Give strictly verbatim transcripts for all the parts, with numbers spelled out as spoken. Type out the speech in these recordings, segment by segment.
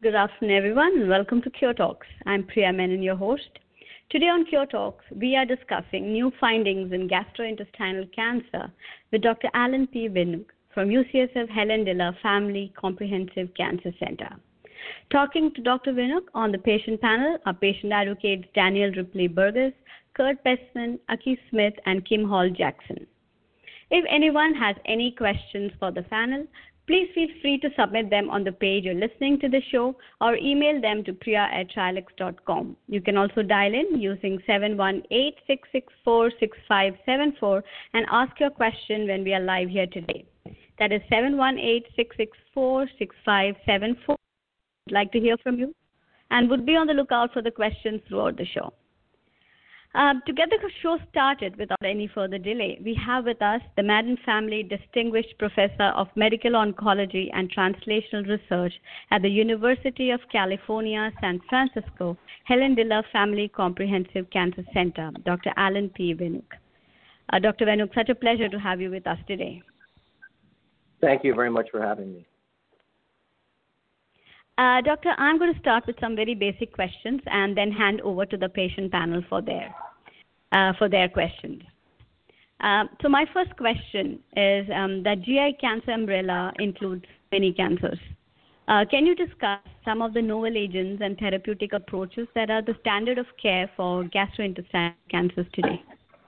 Good afternoon, everyone, and welcome to Cure Talks. I'm Priya Menon, your host. Today on Cure Talks, we are discussing new findings in gastrointestinal cancer with Doctor Alan P. Winook from U C S F Helen Diller Family Comprehensive Cancer Center. Talking to Doctor Winook on the patient panel are patient advocates Daniel Ripley Burgess, Kurt Bestman, Aki Smith, and Kim Hall Jackson. If anyone has any questions for the panel, please feel free to submit them on the page you're listening to the show or email them to priya at trilix dot com. You can also dial in using seven one eight, six six four, six five seven four and ask your question when we are live here today. That is seven one eight, six six four, six five seven four. I'd like to hear from you and would be on the lookout for the questions throughout the show. Uh, to get the show started without any further delay, we have with us the Madden Family Distinguished Professor of Medical Oncology and Translational Research at the University of California, San Francisco, Helen Diller Family Comprehensive Cancer Center, Doctor Alan P. Winook. Uh, Doctor Winook, such a pleasure to have you with us today. Thank you very much for having me. Uh, doctor, I'm going to start with some very basic questions and then hand over to the patient panel for their, uh, for their questions. Uh, so my first question is um, that G I cancer umbrella includes many cancers. Uh, can you discuss some of the novel agents and therapeutic approaches that are the standard of care for gastrointestinal cancers today?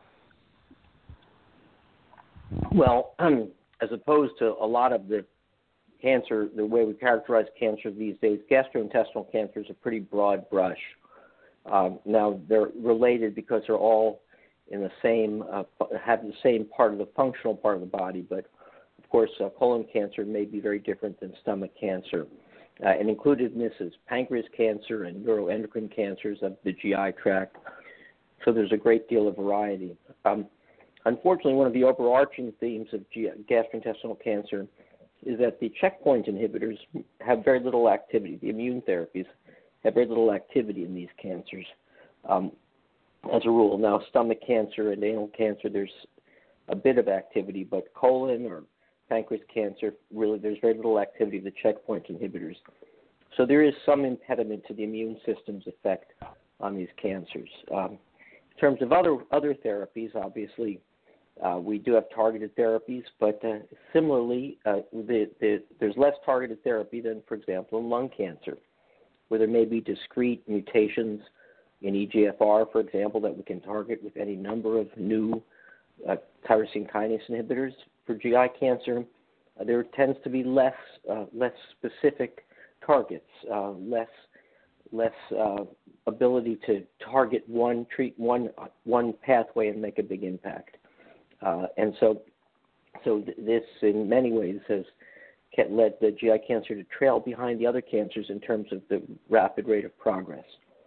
Well, um, as opposed to a lot of the cancer, the way we characterize cancer these days, gastrointestinal cancer is a pretty broad brush. Um, now, they're related because they're all in the same, uh, have the same part of the functional part of the body, but of course, uh, colon cancer may be very different than stomach cancer. Uh, and included in this is pancreas cancer and neuroendocrine cancers of the G I tract. So there's a great deal of variety. Um, unfortunately, one of the overarching themes of G- gastrointestinal cancer is that the checkpoint inhibitors have very little activity. The immune therapies have very little activity in these cancers um, as a rule. Now, stomach cancer and anal cancer, there's a bit of activity, but colon or pancreas cancer, really there's very little activity of the checkpoint inhibitors. So there is some impediment to the immune system's effect on these cancers. Um, in terms of other, other therapies, obviously, Uh, we do have targeted therapies, but uh, similarly, uh, the, the, there's less targeted therapy than, for example, in lung cancer, where there may be discrete mutations in E G F R, for example, that we can target with any number of new uh, tyrosine kinase inhibitors. For G I cancer, uh, there tends to be less uh, less specific targets, uh, less less uh, ability to target one treat one one pathway and make a big impact. Uh, and so, so th- this in many ways has led the G I cancer to trail behind the other cancers in terms of the rapid rate of progress.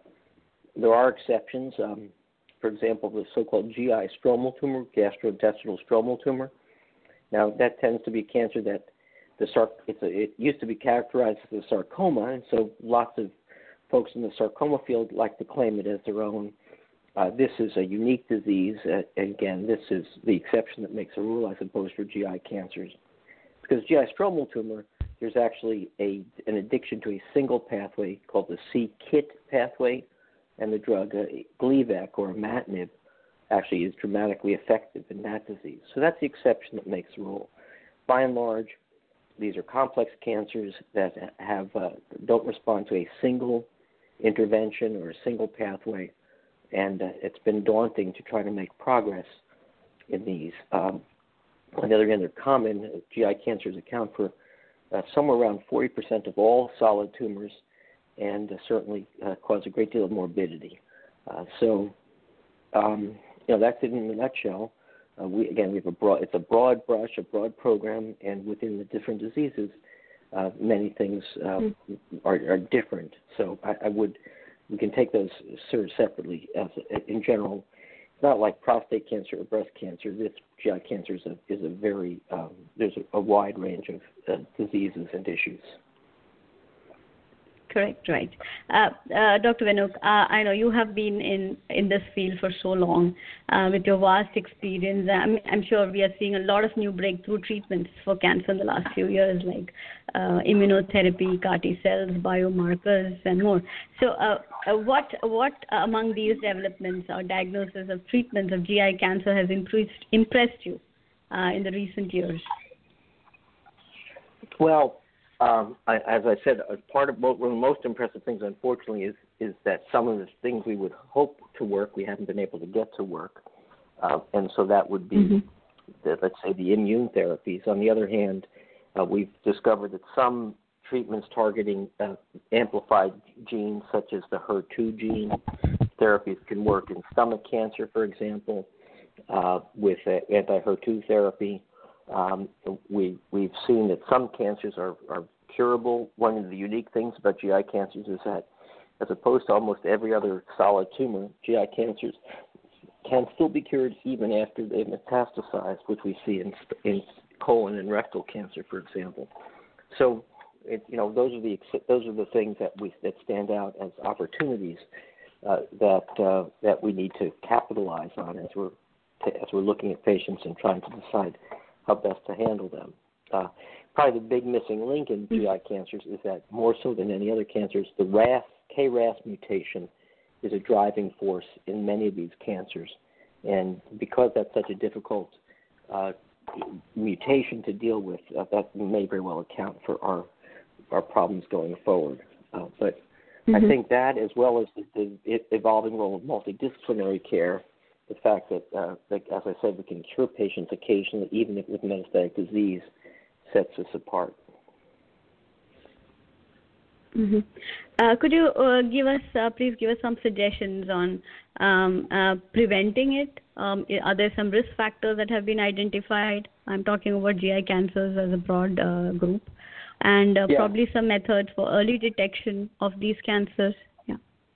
There are exceptions. Um, for example, the so-called G I stromal tumor, gastrointestinal stromal tumor. Now, that tends to be a cancer that the sar- it's a, it used to be characterized as a sarcoma, and so lots of folks in the sarcoma field like to claim it as their own. Uh, this is a unique disease. Uh, again, this is the exception that makes a rule as opposed to G I cancers. Because G I stromal tumor, there's actually a, an addiction to a single pathway called the c-Kit pathway, and the drug uh, Gleevec or imatinib actually is dramatically effective in that disease. So that's the exception that makes the rule. By and large, these are complex cancers that have uh, don't respond to a single intervention or a single pathway. And uh, it's been daunting to try to make progress in these. Um, on the other hand, they're common. G I cancers account for uh, somewhere around forty percent of all solid tumors and uh, certainly uh, cause a great deal of morbidity. Uh, so, um, you know, that's it in a nutshell. Uh, we, again, we have a broad, it's a broad brush, a broad program, and within the different diseases, uh, many things uh, mm-hmm. are, are different. So I, I would... We can take those sort of separately. As in general, it's not like prostate cancer or breast cancer. This G I cancer is a, is a very, um, there's a, a wide range of uh, diseases and issues. Correct, right. Uh, uh, Doctor Vinuk, uh, I know you have been in, in this field for so long uh, with your vast experience. I'm, I'm sure we are seeing a lot of new breakthrough treatments for cancer in the last few years, like uh, immunotherapy, C A R T cells, biomarkers, and more. So uh, uh, what, what among these developments or diagnosis of treatments of G I cancer has impressed, impressed you uh, in the recent years? Well, Um, I, as I said, uh, part of one of the most impressive things, unfortunately, is is that some of the things we would hope to work, we haven't been able to get to work, uh, and so that would be, mm-hmm. the, let's say, the immune therapies. On the other hand, uh, we've discovered that some treatments targeting uh, amplified genes, such as the H E R two gene, therapies can work in stomach cancer, for example, uh, with uh, anti-H E R two therapy. Um, we, we've seen that some cancers are, are curable. One of the unique things about G I cancers is that, as opposed to almost every other solid tumor, G I cancers can still be cured even after they've metastasized, which we see in, in colon and rectal cancer, for example. So, it, you know, those are the those are the things that we that stand out as opportunities uh, that uh, that we need to capitalize on as we're as we're looking at patients and trying to decide how best to handle them. Uh, probably the big missing link in G I cancers is that more so than any other cancers, the R A S, K R A S mutation is a driving force in many of these cancers. And because that's such a difficult uh, mutation to deal with, uh, that may very well account for our our problems going forward. Uh, but mm-hmm. I think that, as well as the, the evolving role of multidisciplinary care, the fact that, uh, that, as I said, we can cure patients occasionally, even if with metastatic disease, sets us apart. Mm-hmm. Uh, could you uh, give us, uh, please give us some suggestions on um, uh, preventing it? Um, are there some risk factors that have been identified? I'm talking about G I cancers as a broad uh, group, and uh, yeah. probably some methods for early detection of these cancers. Yeah.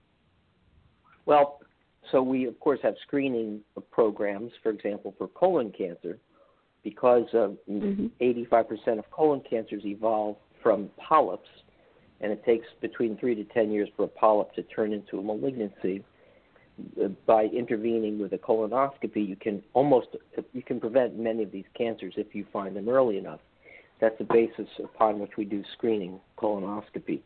Well, so we, of course, have screening programs, for example, for colon cancer, because uh, mm-hmm. eighty-five percent of colon cancers evolve from polyps, and it takes between three to ten years for a polyp to turn into a malignancy. Uh, by intervening with a colonoscopy, you can almost you can prevent many of these cancers if you find them early enough. That's the basis upon which we do screening, colonoscopy.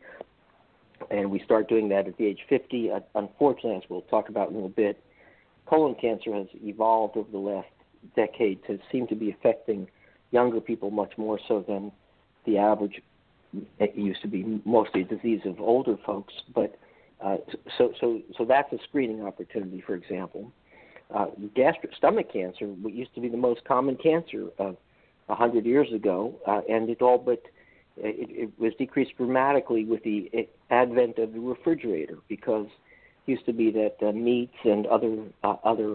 And we start doing that at the age fifty. Uh, unfortunately, as we'll talk about in a little bit, colon cancer has evolved over the last decade to seem to be affecting younger people much more so than the average. It used to be mostly a disease of older folks, but uh, so so so that's a screening opportunity, for example. Uh, gastric stomach cancer, what used to be the most common cancer uh, a hundred years ago, uh, and it all but It, it was decreased dramatically with the advent of the refrigerator, because it used to be that uh, meats and other uh, other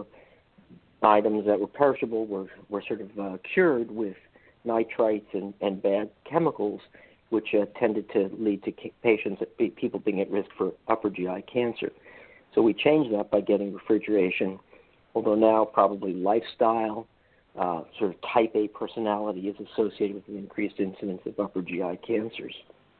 items that were perishable were, were sort of uh, cured with nitrites and, and bad chemicals, which uh, tended to lead to patients, people being at risk for upper G I cancer. So we changed that by getting refrigeration, although now probably lifestyle, Uh, sort of type A personality is associated with an increased incidence of upper G I cancers.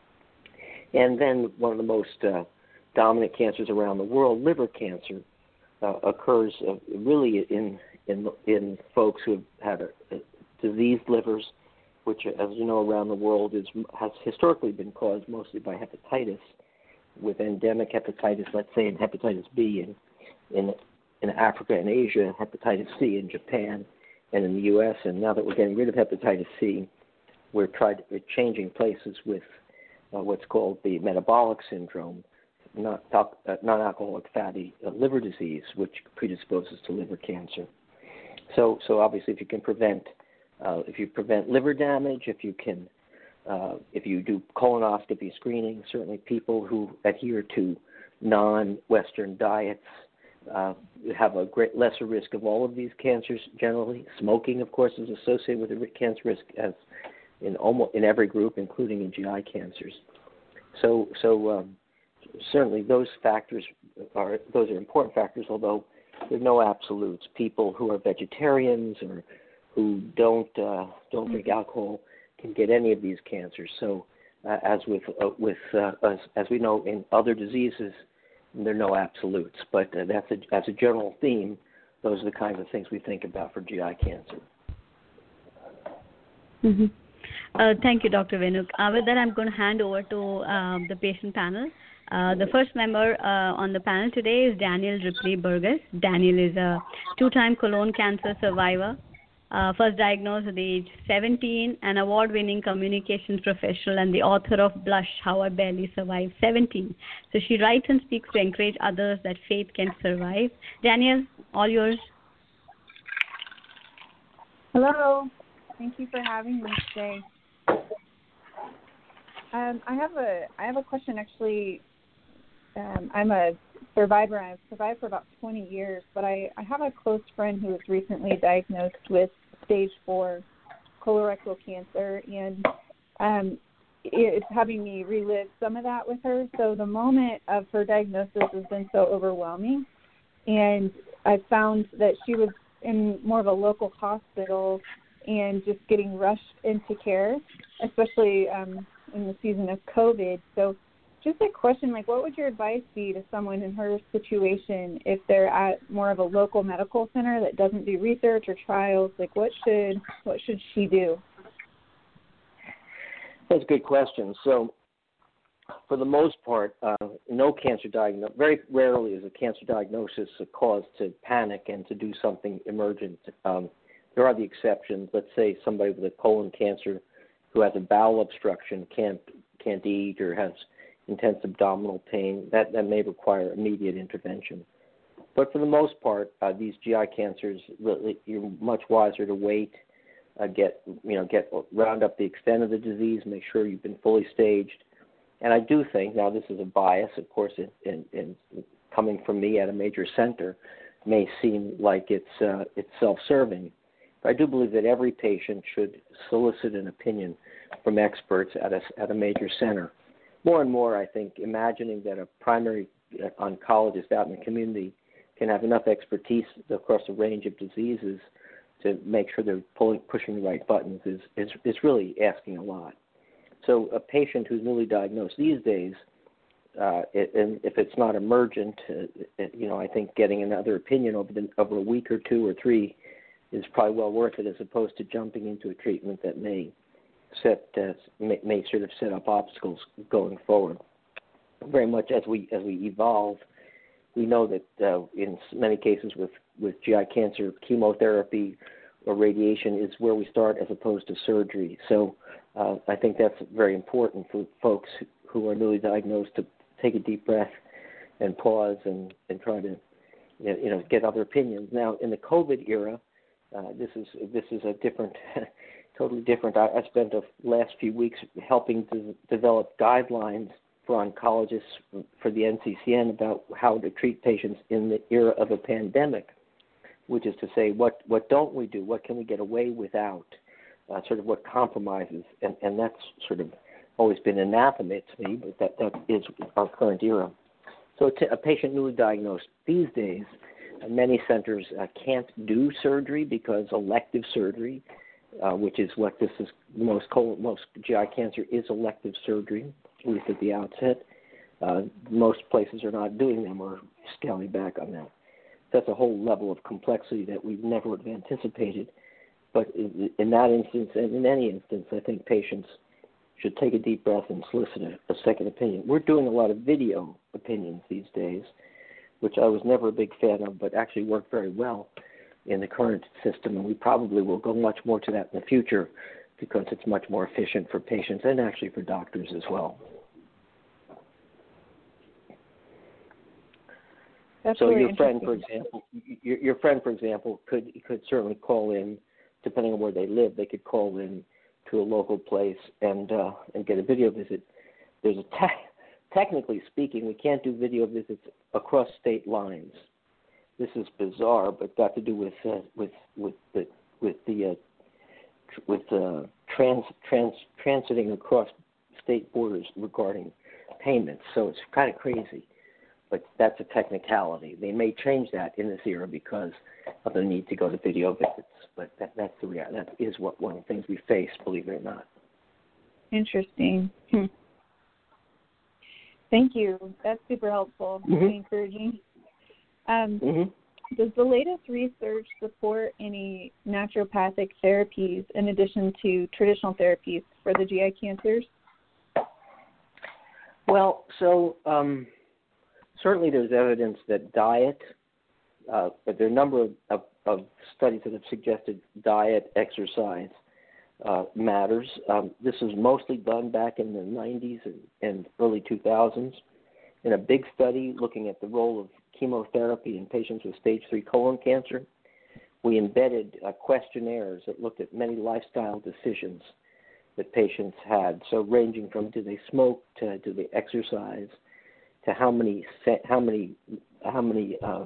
And then one of the most uh, dominant cancers around the world, liver cancer, uh, occurs uh, really in, in in folks who have had a, a diseased livers, which, as you know, around the world is has historically been caused mostly by hepatitis, with endemic hepatitis, let's say, and hepatitis B in in in Africa and Asia, hepatitis C in Japan, and in the U S, and now that we're getting rid of hepatitis C, we're trying to, we're changing places with uh, what's called the metabolic syndrome, not uh, non-alcoholic fatty uh, liver disease, which predisposes to liver cancer. So, so obviously, if you can prevent, uh, if you prevent liver damage, if you can, uh, if you do colonoscopy screening, certainly people who adhere to non-Western diets Uh, have a great lesser risk of all of these cancers generally. Smoking, of course, is associated with a cancer risk as in almost in every group, including in G I cancers. So, so um, certainly those factors are those are important factors. Although there are no absolutes. People who are vegetarians or who don't uh, don't drink alcohol can get any of these cancers. So, uh, as with uh, with uh, as, as we know in other diseases, there are no absolutes. But uh, that's a, as a general theme, those are the kinds of things we think about for G I cancer. Mm-hmm. Uh, thank you, Doctor Venuk. Uh, with that, I'm going to hand over to um, the patient panel. Uh, the first member uh, on the panel today is Daniel Ripley Burgess. Daniel is a two-time colon cancer survivor, uh, first diagnosed at age seventeen, an award-winning communications professional, and the author of Blush, How I Barely Survived seventeen. So she writes and speaks to encourage others that faith can survive. Daniel, all yours. Hello. Thank you for having me today. Um, I have a I have a question actually. Um, I'm a survivor. I've survived for about twenty years, but I, I have a close friend who was recently diagnosed with stage four colorectal cancer, and um, it's having me relive some of that with her. So the moment of her diagnosis has been so overwhelming, and I found that she was in more of a local hospital and just getting rushed into care, especially um, in the season of COVID. So just a question, like, what would your advice be to someone in her situation if they're at more of a local medical center that doesn't do research or trials? Like, what should what should she do? That's a good question. So, for the most part, uh, no cancer diagnosis, very rarely is a cancer diagnosis a cause to panic and to do something emergent. Um, there are the exceptions. Let's say somebody with a colon cancer who has a bowel obstruction, can't can't eat, or has intense abdominal pain, that, that may require immediate intervention. But for the most part, uh, these G I cancers, really, you're much wiser to wait, uh, get you know get round up the extent of the disease, make sure you've been fully staged. And I do think, now this is a bias, of course, in, in, in coming from me at a major center, may seem like it's uh, it's self-serving. But I do believe that every patient should solicit an opinion from experts at a, at a major center. More and more, I think, imagining that a primary oncologist out in the community can have enough expertise across a range of diseases to make sure they're pulling, pushing the right buttons is, is, is really asking a lot. So a patient who's newly diagnosed these days, uh, it, and if it's not emergent, uh, it, you know, I think getting another opinion over, the, over a week or two or three is probably well worth it, as opposed to jumping into a treatment that may set uh, may, may sort of set up obstacles going forward. Very much as we as we evolve, we know that uh, in many cases with, with G I cancer, chemotherapy or radiation is where we start as opposed to surgery. So uh, I think that's very important for folks who are newly diagnosed to take a deep breath and pause and, and try to you know get other opinions. Now in the COVID era, uh, this is this is a different. Totally different. I, I spent the last few weeks helping to develop guidelines for oncologists for the N C C N about how to treat patients in the era of a pandemic, which is to say, what, what don't we do? What can we get away without? Uh, sort of what compromises? And, and that's sort of always been anathema to me, but that, that is our current era. So t- a patient newly diagnosed these days, uh, many centers uh, can't do surgery because elective surgery, Uh, which is what this is, most colon, most G I cancer is elective surgery, at least at the outset. Uh, most places are not doing them or scaling back on that. That's a whole level of complexity that we never would have anticipated. But in, in that instance, and in any instance, I think patients should take a deep breath and solicit a, a second opinion. We're doing a lot of video opinions these days, which I was never a big fan of, but actually work very well in the current system, and we probably will go much more to that in the future because it's much more efficient for patients and actually for doctors as well. That's so really your friend, for example, your, your friend, for example, could could certainly call in, depending on where they live, they could call in to a local place and uh, and get a video visit. There's a te- technically speaking, we can't do video visits across state lines. This is bizarre, but got to do with uh, with with the with the uh, tr- with uh, trans trans transiting across state borders regarding payments. So it's kind of crazy, but that's a technicality. They may change that in this era because of the need to go to video visits. But that, that's the reality. That is what one of the things we face, believe it or not. Interesting. Hmm. Thank you. That's super helpful. Mm-hmm. Very encouraging. Um, mm-hmm. Does the latest research support any naturopathic therapies in addition to traditional therapies for the G I cancers? Well, so um, certainly there's evidence that diet, uh, but there are a number of, of, of studies that have suggested diet, exercise uh, matters. Um, this was mostly done back in the nineties and, and early two thousands in a big study looking at the role of chemotherapy in patients with stage three colon cancer. We embedded uh, questionnaires that looked at many lifestyle decisions that patients had, so ranging from do they smoke to do they exercise to how many how many how many uh,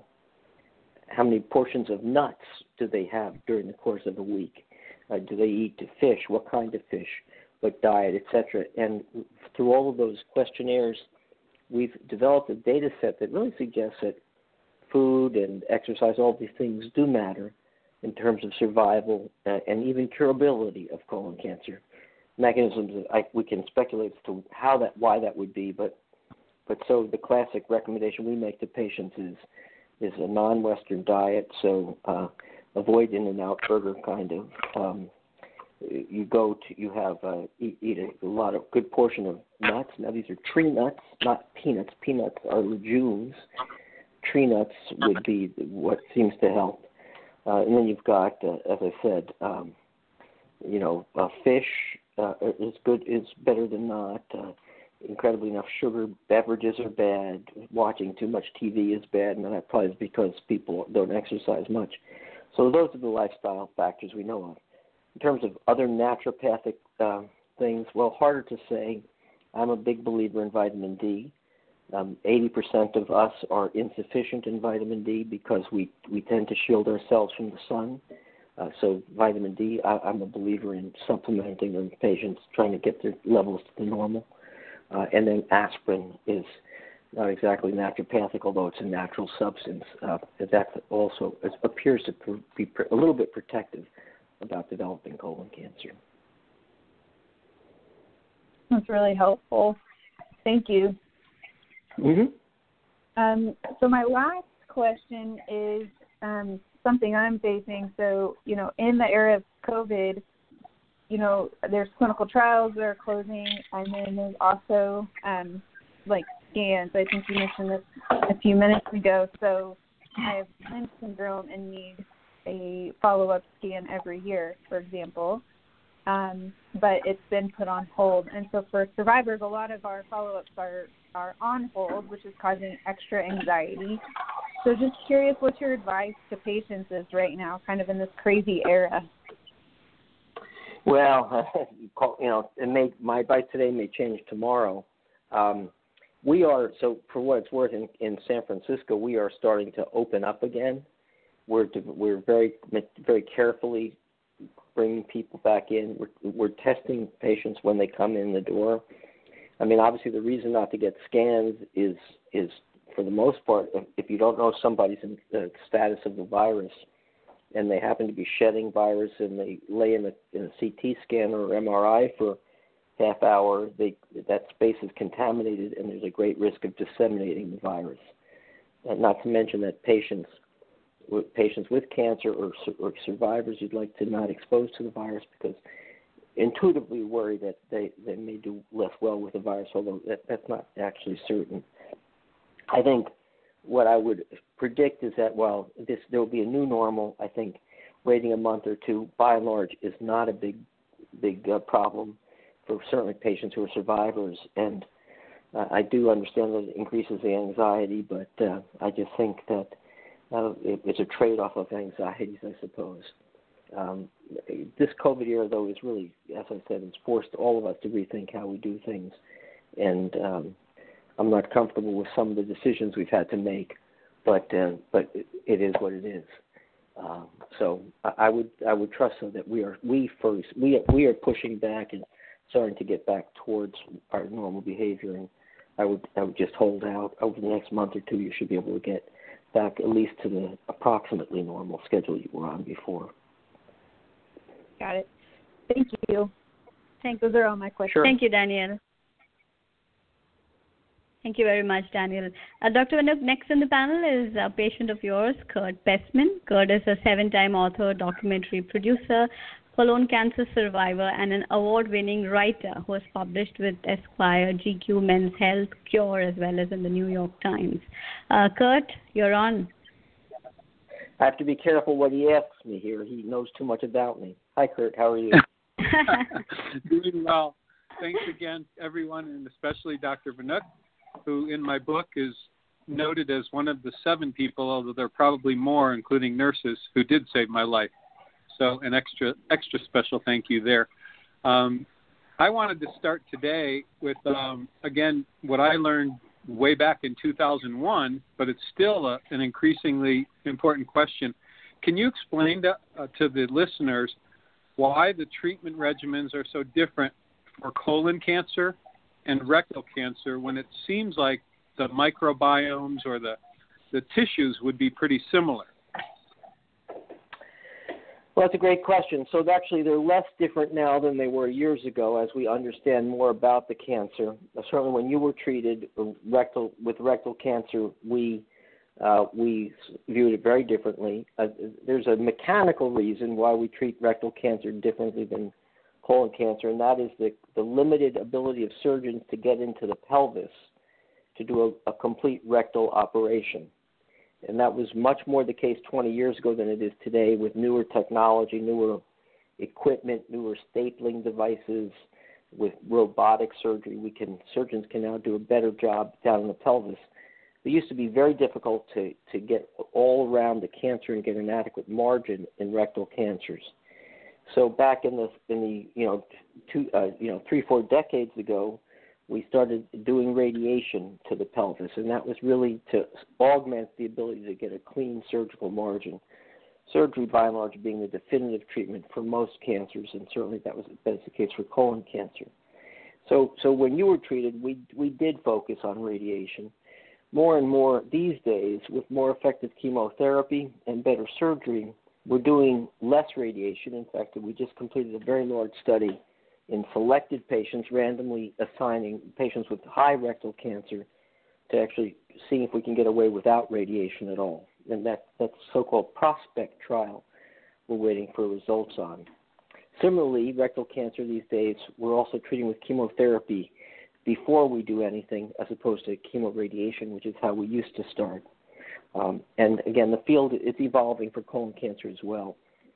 how many portions of nuts do they have during the course of a week? Uh, do they eat fish? What kind of fish? What diet, et cetera? And through all of those questionnaires, we've developed a data set that really suggests that food and exercise, all these things do matter in terms of survival uh, and even curability of colon cancer. Mechanisms that I, we can speculate as to how that, why that would be, but but so the classic recommendation we make to patients is is a non-Western diet. So uh, avoid In-N-Out burger kind of. Um, you go to you have uh, eat, eat a, a lot of good portion of nuts. Now these are tree nuts, not peanuts. Peanuts are legumes. Tree nuts would be what seems to help. Uh, and then you've got, uh, as I said, um, you know, uh, fish. Uh, is good is better than not. Uh, incredibly enough sugar, beverages are bad. Watching too much T V is bad, and that probably is because people don't exercise much. So those are the lifestyle factors we know of. In terms of other naturopathic uh, things, well, harder to say. I'm a big believer in vitamin D. Um, eighty percent of us are insufficient in vitamin D because we, we tend to shield ourselves from the sun. Uh, so vitamin D, I, I'm a believer in supplementing in patients, trying to get their levels to the normal. Uh, and then aspirin is not exactly naturopathic, although it's a natural substance. Uh, that also it appears to be a little bit protective about developing colon cancer. That's really helpful. Thank you. Mm-hmm. Um, so my last question is um, something I'm facing. So, you know, in the era of COVID, you know, there's clinical trials that are closing, and then there's also, um, like, scans. I think you mentioned this a few minutes ago. So I have Lynch syndrome and need a follow-up scan every year, for example. Um, but it's been put on hold. And so for survivors, a lot of our follow-ups are, are on hold, which is causing extra anxiety. So just curious what your advice to patients is right now, kind of in this crazy era. Well, you know, it may, my advice today may change tomorrow. Um, we are, so for what it's worth, in, in San Francisco, we are starting to open up again. We're, we're very, very carefully bringing people back in. We're, we're testing patients when they come in the door. I mean, obviously the reason not to get scans is, is for the most part, if you don't know somebody's in the status of the virus and they happen to be shedding virus and they lay in a, in a C T scan or M R I for half hour, they, that space is contaminated and there's a great risk of disseminating the virus. And not to mention that patients with patients with cancer or, or survivors you'd like to not expose to the virus, because intuitively worry that they, they may do less well with the virus, although that, that's not actually certain. I think what I would predict is that while this there will be a new normal, I think waiting a month or two, by and large, is not a big big uh, problem for certainly patients who are survivors. And uh, I do understand that it increases the anxiety, but uh, I just think that uh, it, it's a trade-off of anxieties, I suppose. Um, this COVID era, though, is really, as I said, it's forced all of us to rethink how we do things. And um, I'm not comfortable with some of the decisions we've had to make, but uh, but it, it is what it is. Um, so I, I would I would trust so that we are we first we we are pushing back and starting to get back towards our normal behavior, and I would I would just hold out. Over the next month or two, you should be able to get back at least to the approximately normal schedule you were on before. Got it. Thank you. Thank Those are all my questions. Sure. Thank you, Danielle. Thank you very much, Daniel. Uh, Doctor Vinuk, next on the panel is a patient of yours, Kurt Pestman. Kurt is a seven-time author, documentary producer, colon cancer survivor, and an award-winning writer who has published with Esquire, G Q, Men's Health, Cure, as well as in the New York Times. Uh, Kurt, you're on. I have to be careful what he asks me here. He knows too much about me. Hi, Kurt. How are you? Doing well. Thanks again, everyone, and especially Doctor Vinuk, who in my book is noted as one of the seven people, although there are probably more, including nurses, who did save my life. So an extra extra special thank you there. Um, I wanted to start today with, um, again, what I learned way back in two thousand one, but it's still a, an increasingly important question. Can you explain to, uh, to the listeners why the treatment regimens are so different for colon cancer and rectal cancer when it seems like the microbiomes or the, the tissues would be pretty similar? Well, that's a great question. So actually, they're less different now than they were years ago as we understand more about the cancer. Certainly, when you were treated rectal with rectal cancer, we uh, we viewed it very differently. Uh, there's a mechanical reason why we treat rectal cancer differently than colon cancer, and that is the, the limited ability of surgeons to get into the pelvis to do a, a complete rectal operation. And that was much more the case twenty years ago than it is today with newer technology, newer equipment, newer stapling devices. With robotic surgery, we can surgeons can now do a better job down in the pelvis. It used to be very difficult to, to get all around the cancer and get an adequate margin in rectal cancers. So back in the in the you know two uh, you know three four decades ago, we started doing radiation to the pelvis, and that was really to augment the ability to get a clean surgical margin. Surgery, by and large, being the definitive treatment for most cancers, and certainly that was that's the case for colon cancer. So, so when you were treated, we we did focus on radiation. More and more these days, with more effective chemotherapy and better surgery, we're doing less radiation. In fact, we just completed a very large study in selected patients, randomly assigning patients with high rectal cancer to actually see if we can get away without radiation at all. And that, that's so-called PROSPECT trial we're waiting for results on. Similarly, rectal cancer these days, we're also treating with chemotherapy before we do anything as opposed to chemoradiation, which is how we used to start. Um, and again, the field is evolving for colon cancer as well.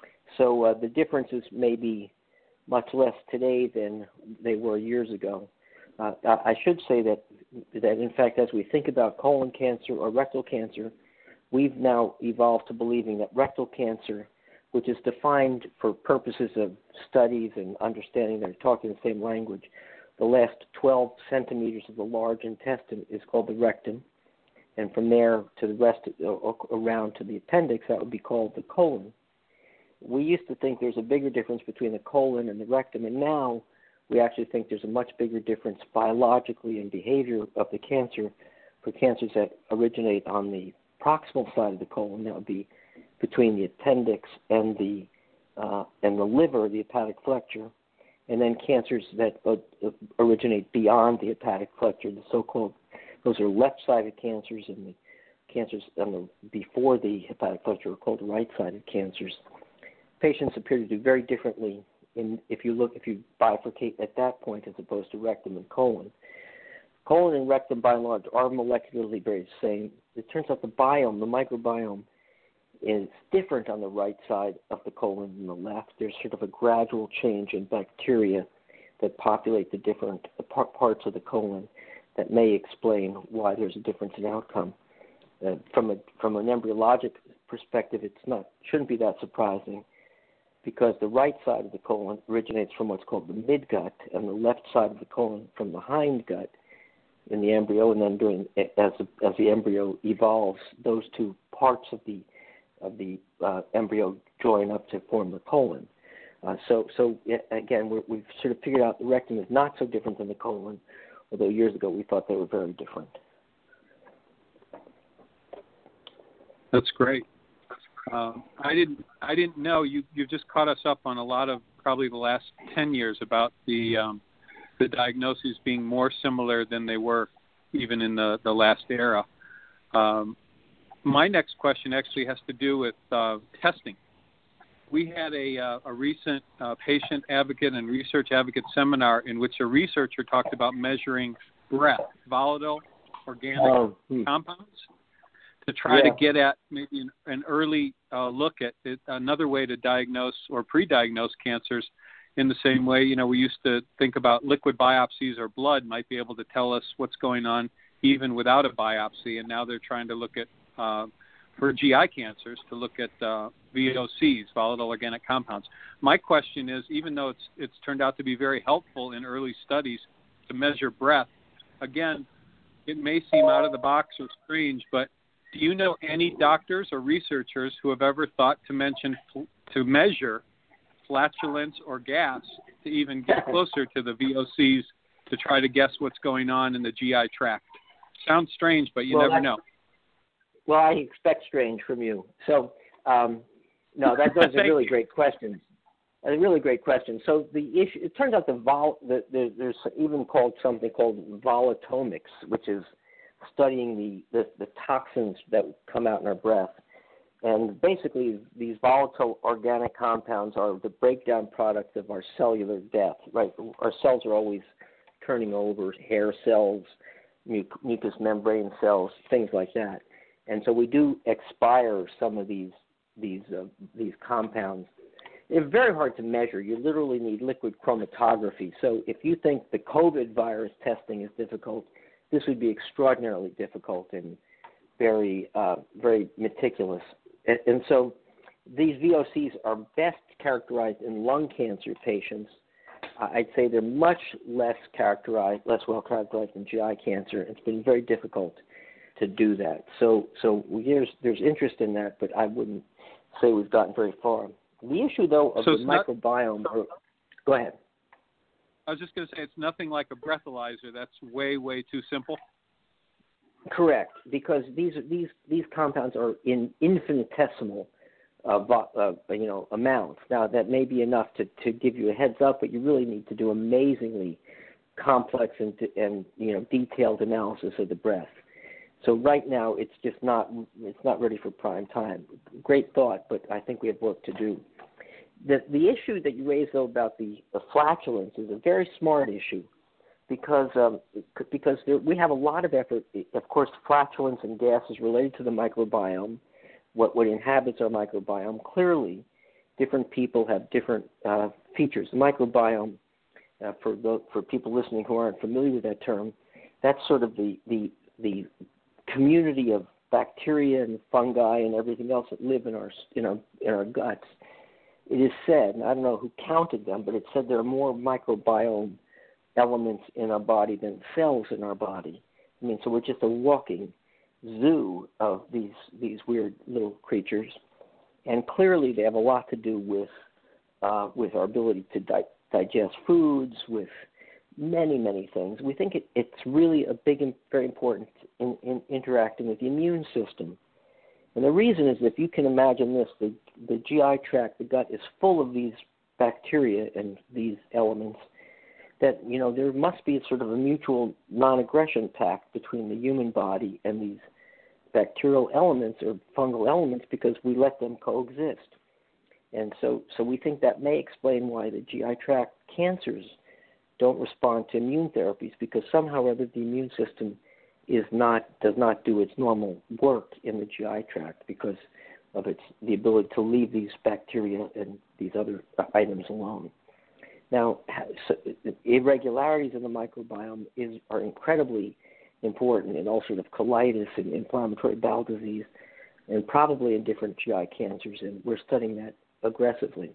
So uh, the differences may be much less today than they were years ago. Uh, I should say that, that, in fact, as we think about colon cancer or rectal cancer, we've now evolved to believing that rectal cancer, which is defined for purposes of studies and understanding they're talking the same language, the last twelve centimeters of the large intestine is called the rectum, and from there to the rest of, around to the appendix, that would be called the colon. We used to think there's a bigger difference between the colon and the rectum, and now we actually think there's a much bigger difference biologically in behavior of the cancer for cancers that originate on the proximal side of the colon. That would be between the appendix and the uh, and the liver, the hepatic flexure, and then cancers that uh, originate beyond the hepatic flexure, the so-called, those are left-sided cancers, and the cancers on the, before the hepatic flexure are called right-sided cancers. Patients appear to do very differently in, if you look, if you bifurcate at that point as opposed to rectum and colon. Colon and rectum, by and large, are molecularly very the same. It turns out the biome, the microbiome, is different on the right side of the colon than the left. There's sort of a gradual change in bacteria that populate the different parts of the colon that may explain why there's a difference in outcome. Uh, from a from an embryologic perspective, it's not shouldn't be that surprising, because the right side of the colon originates from what's called the midgut, and the left side of the colon from the hindgut in the embryo, and then during as the, as the embryo evolves, those two parts of the of the uh, embryo join up to form the colon. Uh, so, so again, we're, we've sort of figured out the rectum is not so different than the colon, although years ago we thought they were very different. That's great. Um, I didn't. I didn't know you. You just caught us up on a lot of probably the last ten years about the um, the diagnoses being more similar than they were even in the, the last era. Um, my next question actually has to do with uh, testing. We had a, uh, a recent uh, patient advocate and research advocate seminar in which a researcher talked about measuring breath, volatile organic oh, hmm. compounds, to try yeah. to get at maybe an, an early uh, look at it, another way to diagnose or pre-diagnose cancers. In the same way, you know, we used to think about liquid biopsies or blood might be able to tell us what's going on even without a biopsy, and now they're trying to look at, uh, for G I cancers, to look at uh, V O Cs, volatile organic compounds. My question is, even though it's it's turned out to be very helpful in early studies to measure breath, again, it may seem out of the box or strange, but do you know any doctors or researchers who have ever thought to mention to measure flatulence or gas to even get closer to the V O Cs to try to guess what's going on in the G I tract? Sounds strange, but you well, never know. Well, I expect strange from you. So, um, no, that, those are really you. great questions. A really great question. So the issue, it turns out the vol, the, the, there's even called something called volotomics, which is studying the, the, the toxins that come out in our breath. And basically, these volatile organic compounds are the breakdown products of our cellular death, right? Our cells are always turning over, hair cells, muc- mucous membrane cells, things like that. And so we do expire some of these these uh, these compounds. They're very hard to measure. You literally need liquid chromatography. So if you think the COVID virus testing is difficult, this would be extraordinarily difficult and very uh, very meticulous. And, and so these V O Cs are best characterized in lung cancer patients. Uh, I'd say they're much less characterized, less well characterized in G I cancer. It's been very difficult to do that. So so there's there's interest in that, but I wouldn't say we've gotten very far. The issue, though, of so the not, microbiome. Or, go ahead. I was just going to say it's nothing like a breathalyzer. That's way way too simple. Correct, because these these these compounds are in infinitesimal uh, uh, you know amounts. Now that may be enough to, to give you a heads up, but you really need to do amazingly complex and and you know detailed analysis of the breath. So right now it's just not it's not ready for prime time. Great thought, but I think we have work to do. The the issue that you raised though about the, the flatulence is a very smart issue. Because um, because there, we have a lot of effort. Of course, flatulence and gas is related to the microbiome, what, what inhabits our microbiome. Clearly, different people have different uh, features. The microbiome, uh, for the, for people listening who aren't familiar with that term, that's sort of the, the, the community of bacteria and fungi and everything else that live in our, in our, in our guts. It is said, and I don't know who counted them, but it said there are more microbiome elements in our body than cells in our body. I mean, so we're just a walking zoo of these these weird little creatures, and clearly they have a lot to do with uh, with our ability to di- digest foods, with many many things. We think it, it's really a big and very important in, in interacting with the immune system. And the reason is, if you can imagine this, the the G I tract, the gut, is full of these bacteria and these elements. That, you know, there must be a sort of a mutual non-aggression pact between the human body and these bacterial elements or fungal elements, because we let them coexist. And so, so we think that may explain why the G I tract cancers don't respond to immune therapies, because somehow or other the immune system is not does not do its normal work in the G I tract because of its the ability to leave these bacteria and these other items alone. Now, so irregularities in the microbiome is, are incredibly important in ulcerative colitis and inflammatory bowel disease, and probably in different G I cancers, and we're studying that aggressively.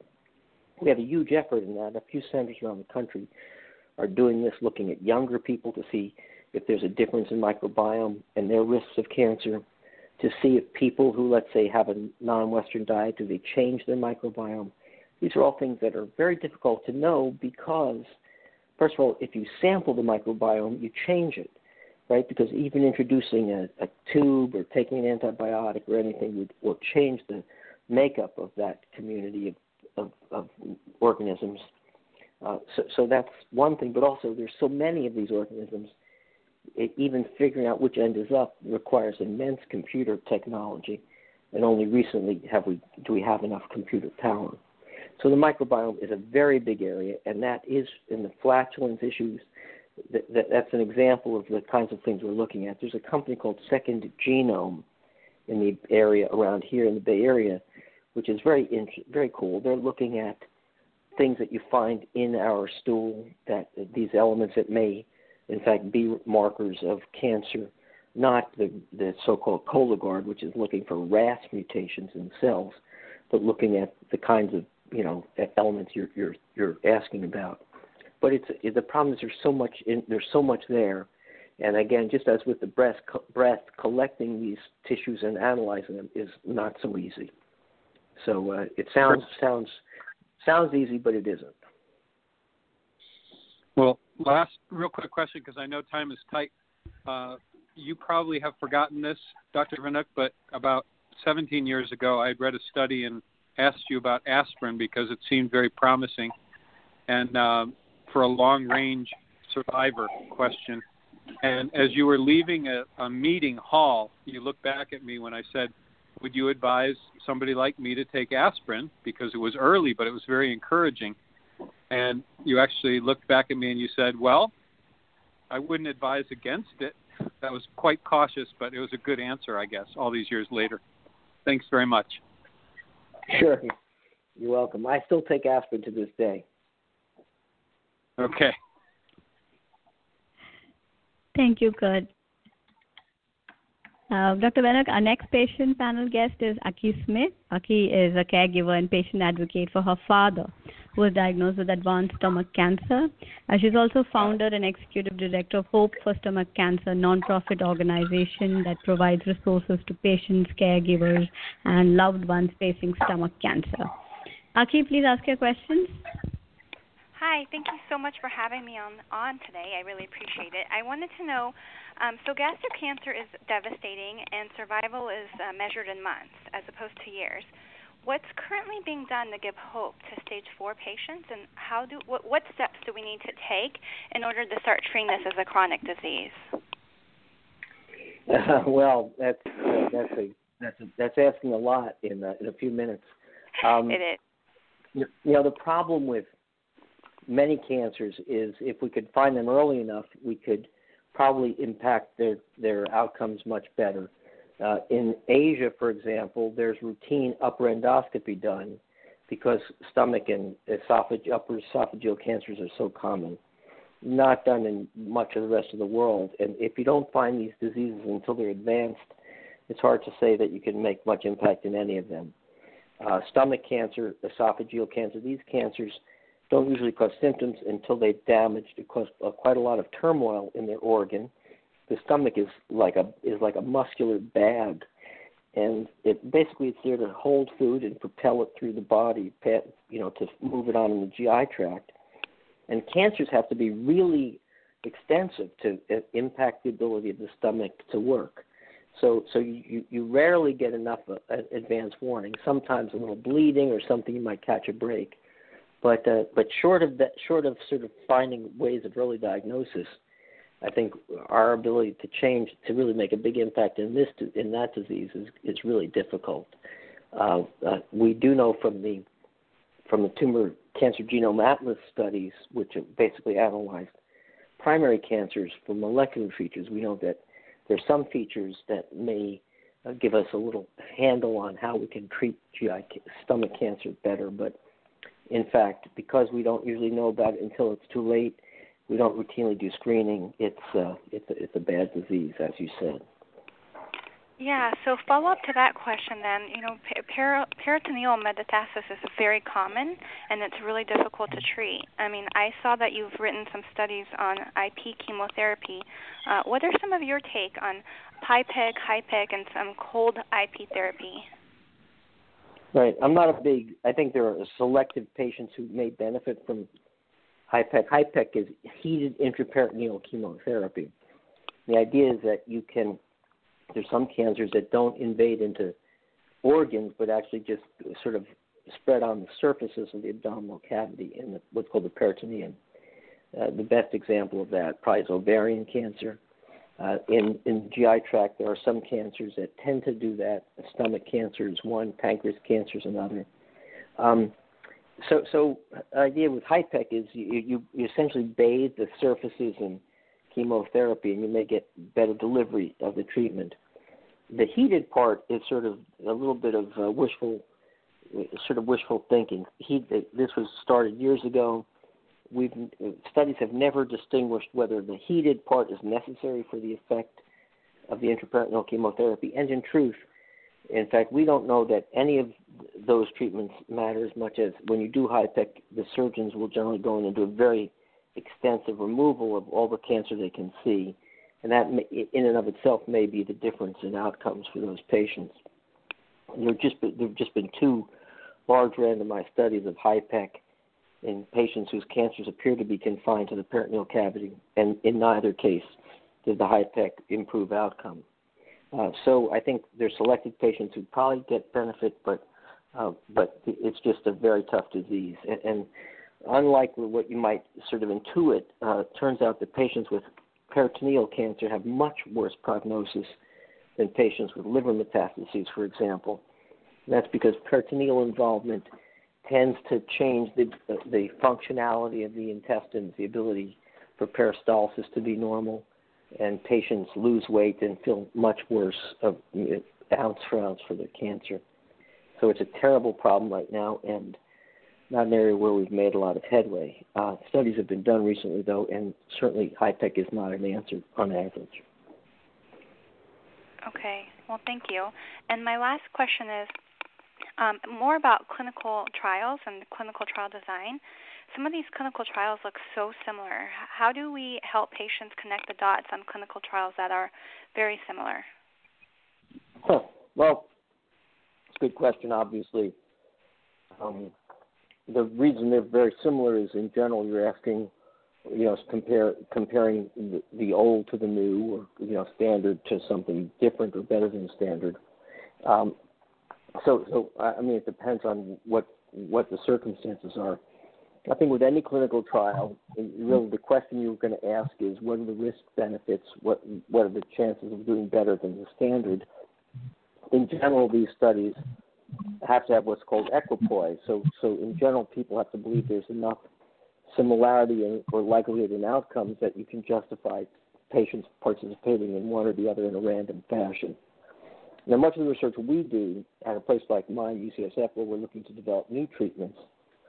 We have a huge effort in that. A few centers around the country are doing this, looking at younger people to see if there's a difference in microbiome and their risks of cancer, to see if people who, let's say, have a non-Western diet, do they change their microbiome. These are all things that are very difficult to know because, first of all, if you sample the microbiome, you change it, right? Because even introducing a, a tube or taking an antibiotic or anything would, will change the makeup of that community of, of, of organisms. Uh, so, so that's one thing, but also there's so many of these organisms, it, even figuring out which end is up requires immense computer technology, and only recently have we do we have enough computer power. So the microbiome is a very big area, and that is in the flatulence issues. That, that, that's an example of the kinds of things we're looking at. There's a company called Second Genome in the area around here in the Bay Area, which is very very cool. They're looking at things that you find in our stool, that these elements that may, in fact, be markers of cancer, not the, the so-called Cologuard, which is looking for R A S mutations in cells, but looking at the kinds of, you know, elements you're you're, you're asking about. But it's it, the problem is there's so much in, there's so much there, and again, just as with the breast, breath, collecting these tissues and analyzing them is not so easy. So uh, it sounds sounds. Sounds easy, but it isn't. Well, last real quick question, because I know time is tight. Uh, you probably have forgotten this, Doctor Vinook, but about seventeen years ago, I had read a study and asked you about aspirin because it seemed very promising, and um, for a long-range survivor question. And as you were leaving a, a meeting hall, you looked back at me when I said, would you advise somebody like me to take aspirin? Because it was early, but it was very encouraging. And you actually looked back at me and you said, well, I wouldn't advise against it. That was quite cautious, but it was a good answer, I guess, all these years later. Thanks very much. Sure. You're welcome. I still take aspirin to this day. Okay. Thank you, Kurt. Uh, Doctor Vinook, our next patient panel guest is Aki Smith. Aki is a caregiver and patient advocate for her father, who was diagnosed with advanced stomach cancer. Uh, she's also founder and executive director of Hope for Stomach Cancer, nonprofit organization that provides resources to patients, caregivers, and loved ones facing stomach cancer. Aki, please ask your questions. Hi, thank you so much for having me on, on today. I really appreciate it. I wanted to know, um, so gastric cancer is devastating and survival is uh, measured in months as opposed to years. What's currently being done to give hope to stage four patients, and how do what, what steps do we need to take in order to start treating this as a chronic disease? Uh, well, that's uh, that's a that's a, that's asking a lot in uh, in a few minutes. Um, it is. You know, the problem with many cancers is if we could find them early enough, we could probably impact their, their outcomes much better. Uh, in Asia, for example, there's routine upper endoscopy done because stomach and esophage, upper esophageal cancers are so common. Not done in much of the rest of the world. And if you don't find these diseases until they're advanced, it's hard to say that you can make much impact in any of them. Uh, stomach cancer, esophageal cancer, these cancers don't usually cause symptoms until they've damaged. It causes uh, quite a lot of turmoil in their organ. The stomach is like a is like a muscular bag, and it basically it's there to hold food and propel it through the body, you know, to move it on in the G I tract. And cancers have to be really extensive to uh, impact the ability of the stomach to work. So, so you, you rarely get enough uh, advance warning. Sometimes a little bleeding or something, you might catch a break. But uh, but short of that, short of sort of finding ways of early diagnosis, I think our ability to change to really make a big impact in this in that disease is, is really difficult. Uh, uh, we do know from the from the tumor cancer genome atlas studies, which have basically analyzed primary cancers for molecular features, we know that there's some features that may uh, give us a little handle on how we can treat G I stomach cancer better, but in fact, because we don't usually know about it until it's too late, we don't routinely do screening. It's uh, it's a, it's a bad disease, as you said. Yeah. So follow up to that question, then. You know, per- peritoneal metastasis is very common, and it's really difficult to treat. I mean, I saw that you've written some studies on I P chemotherapy. Uh, what are some of your take on PIPEC, HIPEC, and some cold I P therapy? Right. I'm not a big, I think there are selective patients who may benefit from HIPEC. HIPEC is heated intraperitoneal chemotherapy. The idea is that you can, there's some cancers that don't invade into organs, but actually just sort of spread on the surfaces of the abdominal cavity in the, what's called the peritoneum. Uh, the best example of that probably is ovarian cancer. Uh, in, in the G I tract, there are some cancers that tend to do that. Stomach cancer is one, pancreas cancer is another. Um, so, so the idea with HIPEC is you, you, you essentially bathe the surfaces in chemotherapy, and you may get better delivery of the treatment. The heated part is sort of a little bit of uh, wishful, sort of wishful thinking. Heat, this was started years ago. We've studies have never distinguished whether the heated part is necessary for the effect of the intraperitoneal chemotherapy. And in truth, in fact, we don't know that any of those treatments matter as much as when you do HIPEC, the surgeons will generally go in and do a very extensive removal of all the cancer they can see. And that, may, in and of itself, may be the difference in outcomes for those patients. There have just been, there have just been two large randomized studies of HIPEC in patients whose cancers appear to be confined to the peritoneal cavity, and in neither case did the HIPEC improve outcome. Uh, so I think there's selected patients who probably get benefit, but uh, but it's just a very tough disease. And, and unlike what you might sort of intuit, uh, it turns out that patients with peritoneal cancer have much worse prognosis than patients with liver metastases, for example. And that's because peritoneal involvement tends to change the the functionality of the intestines, the ability for peristalsis to be normal, and patients lose weight and feel much worse of, ounce for ounce for their cancer. So it's a terrible problem right now, and not an area where we've made a lot of headway. Uh, studies have been done recently, though, and certainly HIPEC is not an answer on average. Okay. Well, thank you. And my last question is, Um, more about clinical trials and clinical trial design. Some of these clinical trials look so similar. How do we help patients connect the dots on clinical trials that are very similar? Huh. Well, it's a good question, obviously. Um, the reason they're very similar is, in general, you're asking, you know, compare comparing the, the old to the new, or, you know, standard to something different or better than standard. Um, So, so I mean, it depends on what what the circumstances are. I think with any clinical trial, really the question you're going to ask is, what are the risk benefits? What what are the chances of doing better than the standard? In general, these studies have to have what's called equipoise. So, so in general, people have to believe there's enough similarity in, or likelihood in outcomes that you can justify patients participating in one or the other in a random fashion. Now, much of the research we do at a place like mine, U C S F, where we're looking to develop new treatments,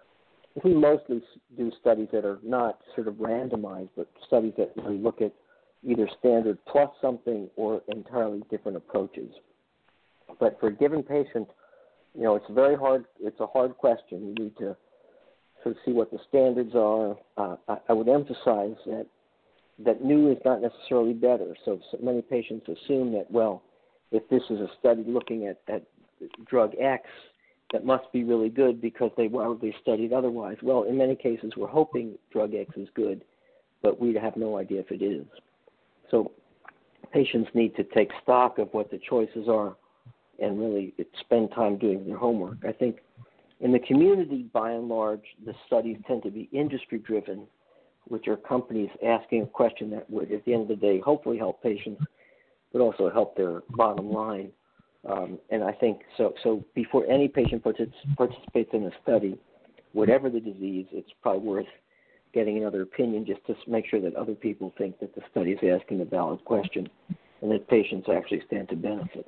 we mostly do studies that are not sort of randomized, but studies that really look at either standard plus something or entirely different approaches. But for a given patient, you know, it's very hard. It's a hard question. You need to sort of see what the standards are. Uh, I, I would emphasize that that new is not necessarily better. So, so many patients assume that, well, if this is a study looking at, at drug X, that must be really good because they wildly studied otherwise. Well, in many cases, we're hoping drug X is good, but we have no idea if it is. So patients need to take stock of what the choices are and really spend time doing their homework. I think in the community, by and large, the studies tend to be industry-driven, which are companies asking a question that would, at the end of the day, hopefully help patients, but also help their bottom line. Um, and I think so, so before any patient partic- participates in a study, whatever the disease, it's probably worth getting another opinion just to make sure that other people think that the study is asking a valid question and that patients actually stand to benefit.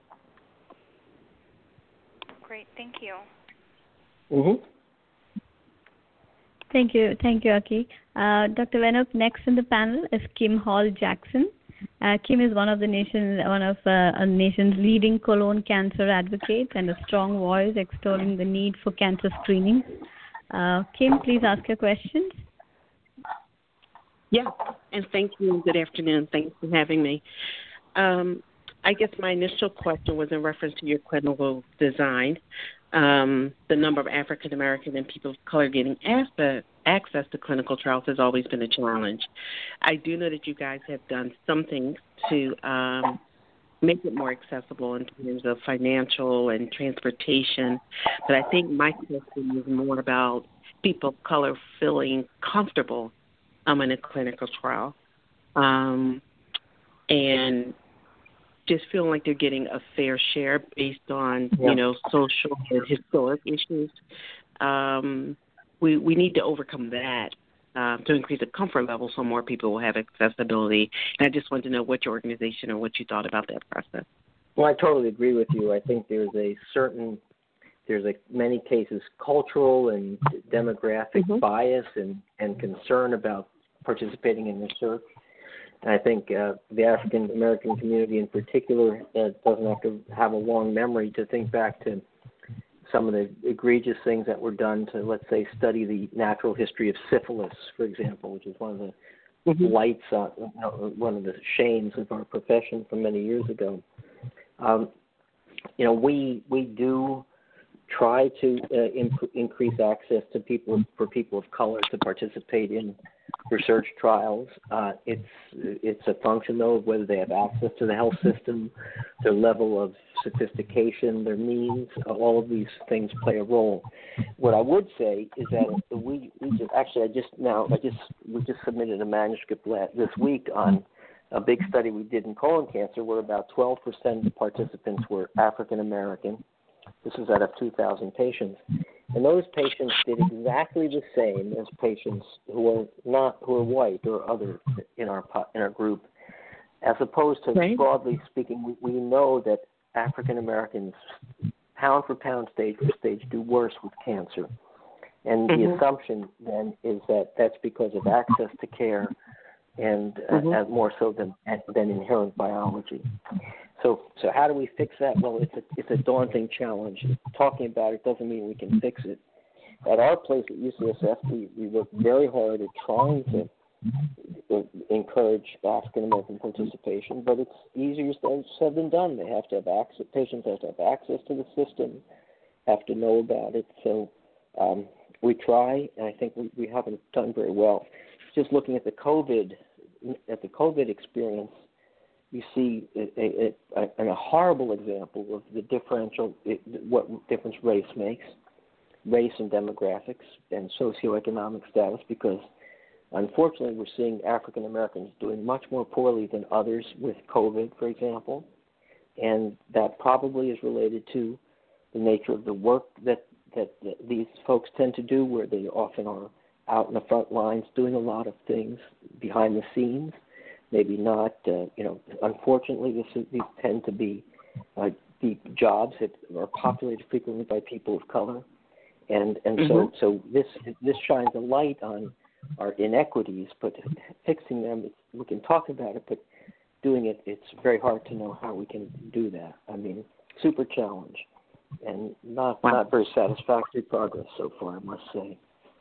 Great. Thank you. Mm-hmm. Thank you. Thank you, Aki. Uh, Doctor Venuk, next in the panel is Kim Hall-Jackson. Uh, Kim is one of the nation, one of uh, a nation's leading colon cancer advocates and a strong voice extolling the need for cancer screening. Uh, Kim, please ask your questions. Yeah, and thank you. Good afternoon. Thanks for having me. Um, I guess my initial question was in reference to your clinical design. Um, the number of African American and people of color getting access, access to clinical trials has always been a challenge. I do know that you guys have done something to um, make it more accessible in terms of financial and transportation. But I think my question is more about people of color feeling comfortable um, in a clinical trial um, and just feeling like they're getting a fair share based on, yeah. you know, social and historic issues. Um, we, we need to overcome that. Uh, to increase the comfort level so more people will have accessibility. And I just wanted to know what your organization and what you thought about that process. Well, I totally agree with you. I think there's a certain, there's a many cases cultural and demographic mm-hmm. bias and, and concern about participating in research. And I think uh, the African American community in particular uh, doesn't have to have a long memory to think back to some of the egregious things that were done to, let's say, study the natural history of syphilis, for example, which is one of the mm-hmm. lights, on, you know, one of the shames of our profession from many years ago. Um, you know, we we do try to uh, imp- increase access to people for people of color to participate in research trials. Uh, it's it's a function, though, of whether they have access to the health system, their level of sophistication, their means. All of these things play a role. What I would say is that we, we just, actually I just now I just we just submitted a manuscript this week on a big study we did in colon cancer, where about twelve percent of the participants were African American. This is out of two thousand patients. And those patients did exactly the same as patients who are not who are white or other in our in our group. As opposed to, right. broadly speaking, we, we know that African Americans, pound for pound, stage for stage, do worse with cancer. And mm-hmm. the assumption then is that that's because of access to care, and mm-hmm. uh, more so than than inherent biology. So, so how do we fix that? Well, it's a it's a daunting challenge. Talking about it doesn't mean we can fix it. At our place at U C S F, we, we work very hard at trying to uh, encourage African American participation, but it's easier said than done. They have to have access. Patients have to have access to the system, have to know about it. So um, we try, and I think we, we haven't done very well. Just looking at the COVID at the COVID experience, you see a, a, a, a horrible example of the differential, what difference race makes, race and demographics and socioeconomic status, because unfortunately we're seeing African Americans doing much more poorly than others with COVID, for example, and that probably is related to the nature of the work that, that, that these folks tend to do, where they often are out in the front lines doing a lot of things behind the scenes. Maybe not, uh, you know, unfortunately, this, these tend to be uh, deep jobs that are populated frequently by people of color. And and mm-hmm. so so this this shines a light on our inequities, but fixing them, it's, we can talk about it, but doing it, it's very hard to know how we can do that. I mean, super challenge, and not, wow. not very satisfactory progress so far, I must say.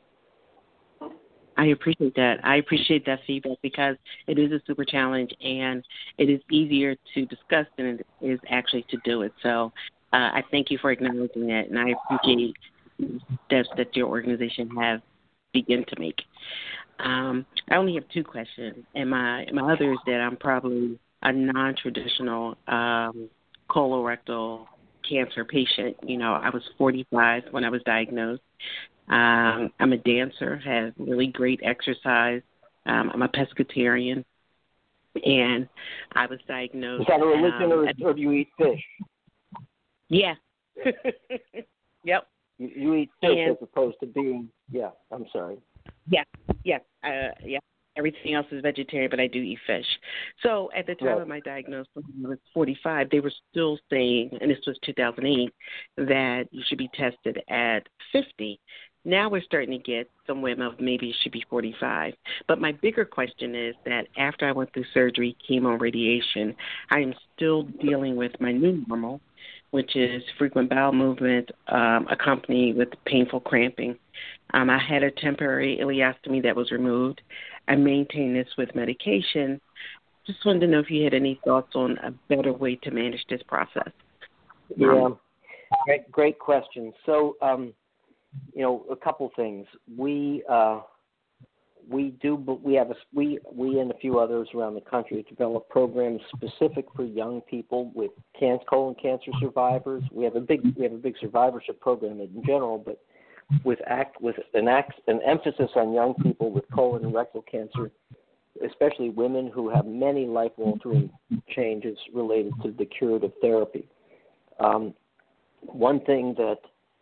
I appreciate that. I appreciate that feedback, because it is a super challenge, and it is easier to discuss than it is actually to do it. So uh, I thank you for acknowledging that, and I appreciate the steps that your organization have begun to make. Um, I only have two questions, and my, my other is that I'm probably a non-traditional um, colorectal cancer patient. You know, I was forty-five when I was diagnosed. Um, I'm a dancer, have really great exercise. Um, I'm a pescatarian, and I was diagnosed. Is that a religion, um, or, or do you eat fish? Yeah. Yep. You, you eat fish and, as opposed to being, yeah, I'm sorry. Yeah, yeah, uh, yeah. Everything else is vegetarian, but I do eat fish. So at the time right. of my diagnosis, when I was forty-five, they were still saying, and this was two thousand eight, that you should be tested at fifty. Now we're starting to get some women of maybe it should be forty-five. But my bigger question is that after I went through surgery, chemo, radiation, I am still dealing with my new normal, which is frequent bowel movement um, accompanied with painful cramping. Um, I had a temporary ileostomy that was removed. I maintain this with medication. Just wanted to know if you had any thoughts on a better way to manage this process. Yeah, um, great, great question. So, um, you know, a couple things. We uh, we do, but we have a, we we and a few others around the country have developed programs specific for young people with cancer, colon cancer survivors. We have a big we have a big survivorship program in general, but with act with an act an emphasis on young people with colon and rectal cancer, especially women who have many life-altering changes related to the curative therapy. Um, one thing that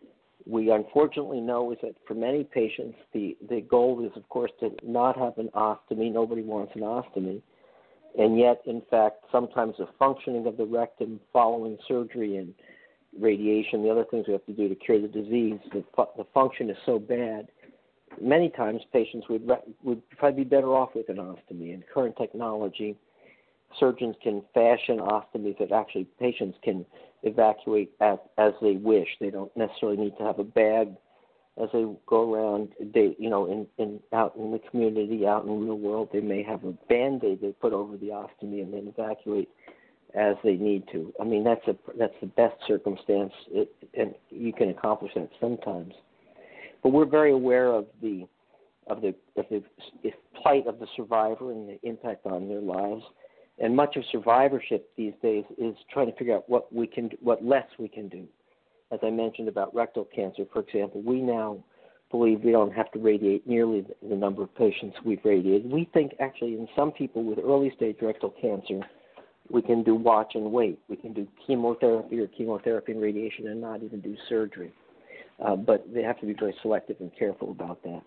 we unfortunately know is that for many patients, the, the goal is, of course, to not have an ostomy. Nobody wants an ostomy. And yet, in fact, sometimes the functioning of the rectum following surgery and radiation, the other things we have to do to cure the disease, the, the function is so bad. Many times patients would, would probably be better off with an ostomy. In current technology, surgeons can fashion ostomies that actually patients can evacuate as, as they wish. They don't necessarily need to have a bag as they go around. They, you know, in, in out in the community, out in the real world, they may have a Band-Aid they put over the ostomy and then evacuate as they need to. I mean, that's a that's the best circumstance, it, and you can accomplish that sometimes. But we're very aware of the of the of the plight of the survivor and the impact on their lives. And much of survivorship these days is trying to figure out what we can, what less we can do. As I mentioned about rectal cancer, for example, we now believe we don't have to radiate nearly the number of patients we've radiated. We think actually in some people with early stage rectal cancer, we can do watch and wait. We can do chemotherapy or chemotherapy and radiation and not even do surgery. Uh, but they have to be very selective and careful about that.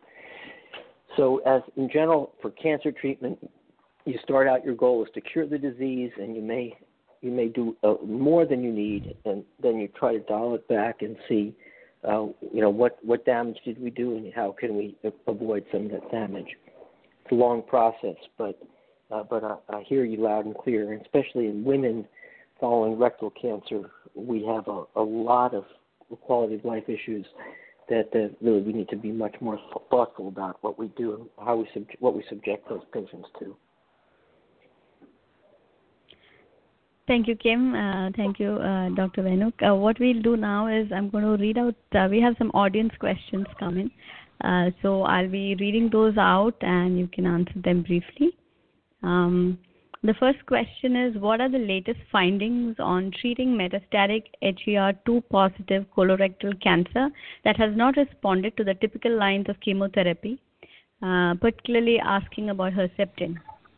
So as in general, for cancer treatment, you start out, your goal is to cure the disease, and you may you may do uh, more than you need, and then you try to dial it back and see, uh, you know, what, what damage did we do and how can we avoid some of that damage. It's a long process, but uh, but I, I hear you loud and clear, and especially in women following rectal cancer, we have a, a lot of quality of life issues that uh, really we need to be much more thoughtful about what we do and how we sub- what we subject those patients to. Thank you, Kim. Uh, thank you, uh, Doctor Venuk. Uh, what we'll do now is I'm going to read out, uh, we have some audience questions coming. Uh, so I'll be reading those out and you can answer them briefly. Um, the first question is, what are the latest findings on treating metastatic H E R two positive colorectal cancer that has not responded to the typical lines of chemotherapy, uh, particularly asking about Herceptin?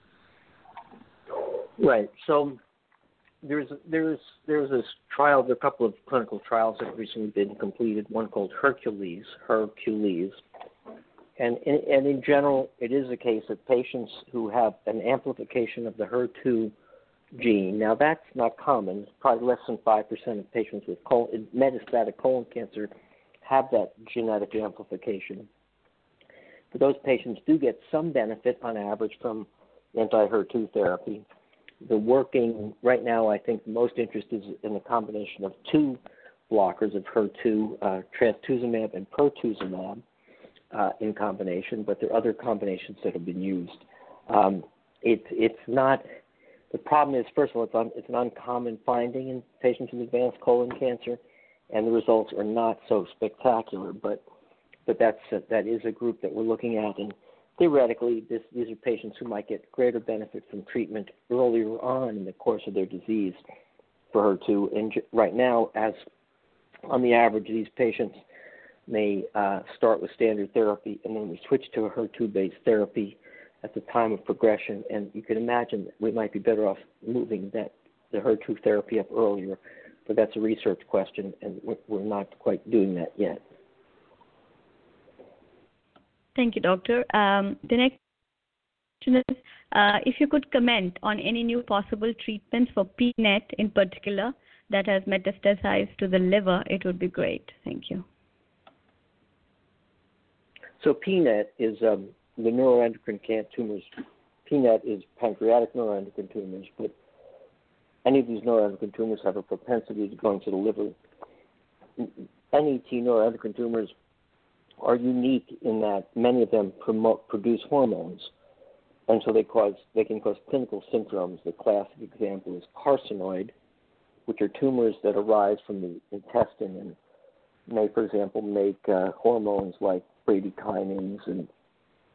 Right. So There's there's there's this trial, there are a couple of clinical trials that have recently been completed. One called Hercules, Hercules, and in, and in general, it is the case that patients who have an amplification of the H E R two gene. Now that's not common. It's probably less than five percent of patients with colon, metastatic colon cancer have that genetic amplification. But those patients do get some benefit on average from anti-H E R two therapy. The working, right now, I think most interest is in the combination of two blockers of H E R two, uh, trastuzumab and pertuzumab uh, in combination, but there are other combinations that have been used. Um, it, it's not, the problem is, first of all, it's, un, it's an uncommon finding in patients with advanced colon cancer, and the results are not so spectacular, but but that's a, that is a group that we're looking at, and theoretically, this, these are patients who might get greater benefit from treatment earlier on in the course of their disease for H E R two. And right now, as on the average, these patients may uh, start with standard therapy, and then we switch to a H E R two-based therapy at the time of progression. And you can imagine that we might be better off moving that the H E R two therapy up earlier, but that's a research question, and we're not quite doing that yet. Thank you, Doctor. Um, the next question is, uh, if you could comment on any new possible treatments for P NET in particular that has metastasized to the liver, it would be great. Thank you. So P NET is um, the neuroendocrine tumors. P NET is pancreatic neuroendocrine tumors, but any of these neuroendocrine tumors have a propensity to go into the liver. N E T neuroendocrine tumors are unique in that many of them promote, produce hormones, and so they cause they can cause clinical syndromes. The classic example is carcinoid, which are tumors that arise from the intestine and may, for example, make uh, hormones like bradykinins and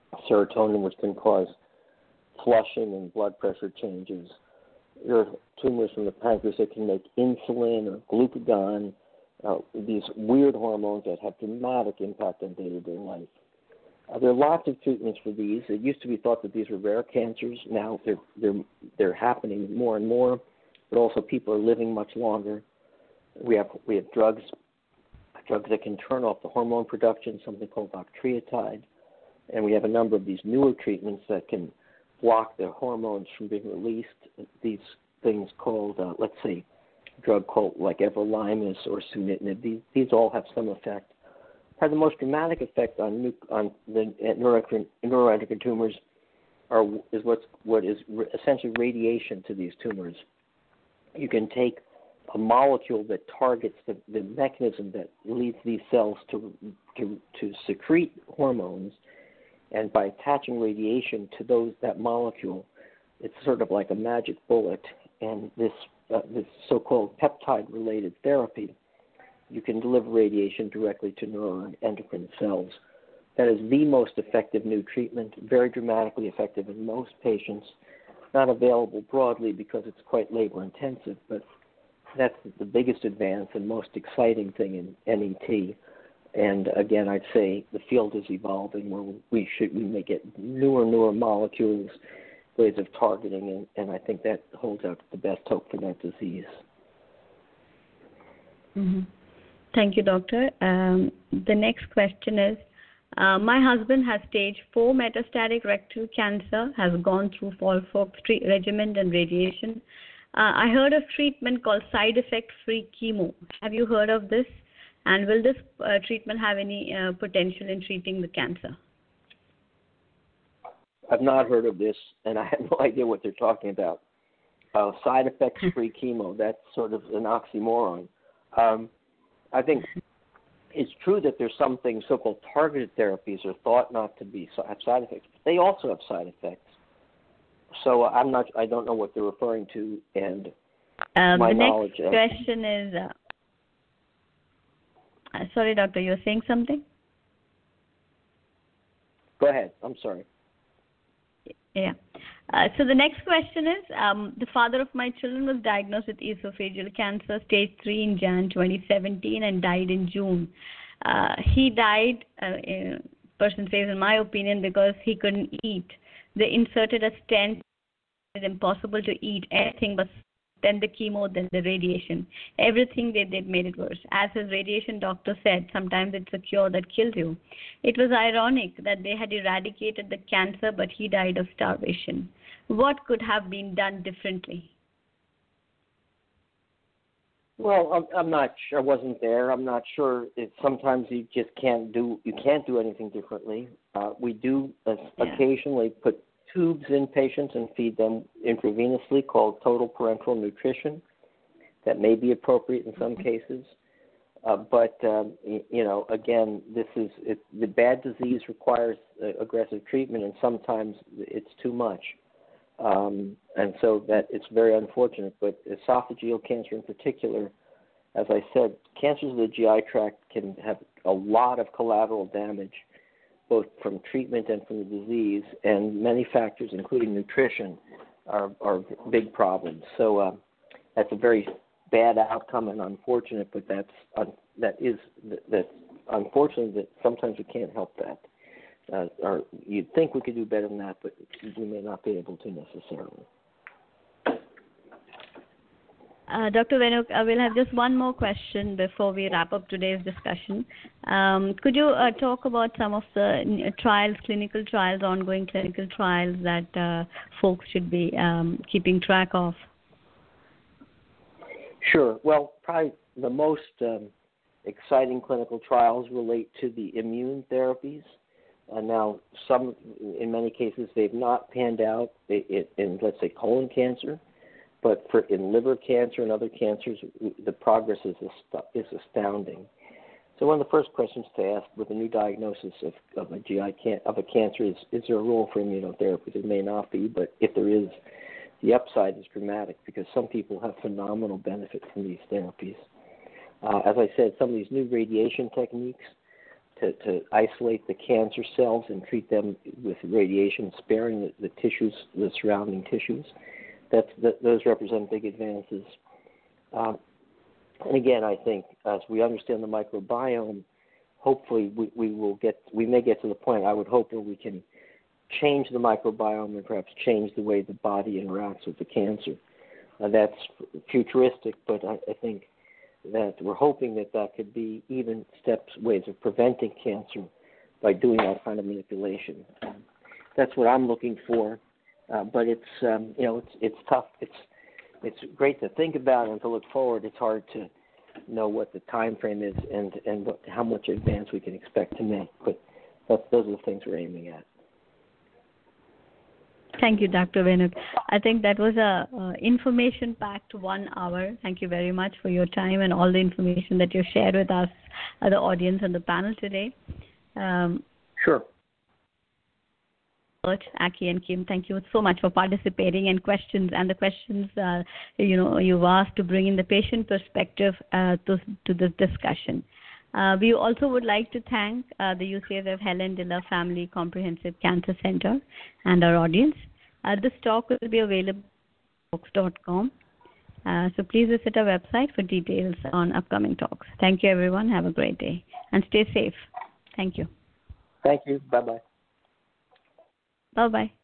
serotonin, which can cause flushing and blood pressure changes. There are tumors from the pancreas that can make insulin or glucagon, uh, these weird hormones that have dramatic impact on day-to-day life. Uh, there are lots of treatments for these. It used to be thought that these were rare cancers. Now they're they're they're happening more and more, but also people are living much longer. We have we have drugs drugs that can turn off the hormone production, something called octreotide, and we have a number of these newer treatments that can block the hormones from being released. These things called, uh, let's say, a drug called like everolimus or sunitinib. These these all have some effect. Have the most dramatic effect on nu- on the neuroendocrine, neuroendocrine tumors are is what's what is re- essentially radiation to these tumors. You can take a molecule that targets the, the mechanism that leads these cells to, to to secrete hormones, and by attaching radiation to those that molecule, it's sort of like a magic bullet. And this uh, this so-called peptide-related therapy, you can deliver radiation directly to neuroendocrine cells. That is the most effective new treatment, very dramatically effective in most patients, not available broadly because it's quite labor-intensive, but that's the biggest advance and most exciting thing in N E T. And again, I'd say the field is evolving where we should we may get newer and newer molecules, ways of targeting, and, and I think that holds out the best hope for that disease. Mm-hmm. Thank you, doctor. Um, the next question is, uh, my husband has stage four metastatic rectal cancer, has gone through Folfox regimen and radiation. Uh, I heard of treatment called side effect-free chemo. Have you heard of this? And will this uh, treatment have any uh, potential in treating the cancer? I've not heard of this, and I have no idea what they're talking about. Uh, side effects-free chemo, that's sort of an oxymoron. Um, I think it's true that there's some things, so-called targeted therapies, are thought not to be have side effects, but they also have side effects. So uh, I'm not, I don't know what they're referring to, and um, my the knowledge. The next question is, uh, uh, sorry, doctor, you were saying something? Go ahead. I'm sorry. Yeah. Uh, so the next question is, um, the father of my children was diagnosed with esophageal cancer, stage three in January twenty seventeen, and died in June. Uh, he died, uh, uh, person says, in my opinion, because he couldn't eat. They inserted a stent. It's impossible to eat anything but then the chemo, then the radiation. Everything they did made it worse. As his radiation doctor said, sometimes it's a cure that kills you. It was ironic that they had eradicated the cancer, but he died of starvation. What could have been done differently? Well, I'm, I'm not sure. I wasn't there. I'm not sure. It, sometimes you just can't do. You can't do anything differently. Uh, we do uh, Yeah. occasionally put tubes in patients and feed them intravenously, called total parenteral nutrition. That may be appropriate in some cases, uh, but um, you know, again, this is it, the bad disease requires uh, aggressive treatment, and sometimes it's too much, um, and so that it's very unfortunate. But esophageal cancer, in particular, as I said, cancers of the G I tract can have a lot of collateral damage, both from treatment and from the disease, and many factors, including nutrition, are, are big problems. So uh, that's a very bad outcome and unfortunate, but that's uh, that is that's unfortunate that sometimes we can't help that. Uh, or you'd think we could do better than that, but we may not be able to necessarily. Uh, Doctor Venuk, I will have just one more question before we wrap up today's discussion. Um, could you uh, talk about some of the trials, clinical trials, ongoing clinical trials that uh, folks should be um, keeping track of? Sure. Well, probably the most um, exciting clinical trials relate to the immune therapies. Uh, now, some, in many cases, they've not panned out in, in let's say, colon cancer. But for in liver cancer and other cancers, the progress is is astounding. So one of the first questions to ask with a new diagnosis of, of a G I can, of a cancer is: is there a role for immunotherapy? There may not be, but if there is, the upside is dramatic because some people have phenomenal benefit from these therapies. Uh, as I said, some of these new radiation techniques to, to isolate the cancer cells and treat them with radiation, sparing the, the tissues, the surrounding tissues. That's, that, those represent big advances. Um, and again, I think as we understand the microbiome, hopefully we, we will get, we may get to the point, I would hope, where we can change the microbiome and perhaps change the way the body interacts with the cancer. Uh, that's futuristic, but I, I think that we're hoping that that could be even steps, ways of preventing cancer by doing that kind of manipulation. Um, that's what I'm looking for, uh, but it's um, you know it's it's tough. It's it's great to think about and to look forward. It's hard to know what the time frame is and and what, how much advance we can expect to make. But that's, those are the things we're aiming at. Thank you, Doctor Vinuk. I think that was a uh, information-packed one hour. Thank you very much for your time and all the information that you shared with us, uh, the audience on the panel today. Um, sure. Aki and Kim, thank you so much for participating and questions and the questions uh, you know you've asked to bring in the patient perspective uh, to to this discussion. Uh, we also would like to thank uh, the U C S F Helen Diller Family Comprehensive Cancer Center and our audience. Uh, this talk will be available on talks dot com. Uh, so please visit our website for details on upcoming talks. Thank you, everyone. Have a great day. And stay safe. Thank you. Thank you. Bye-bye. Bye-bye.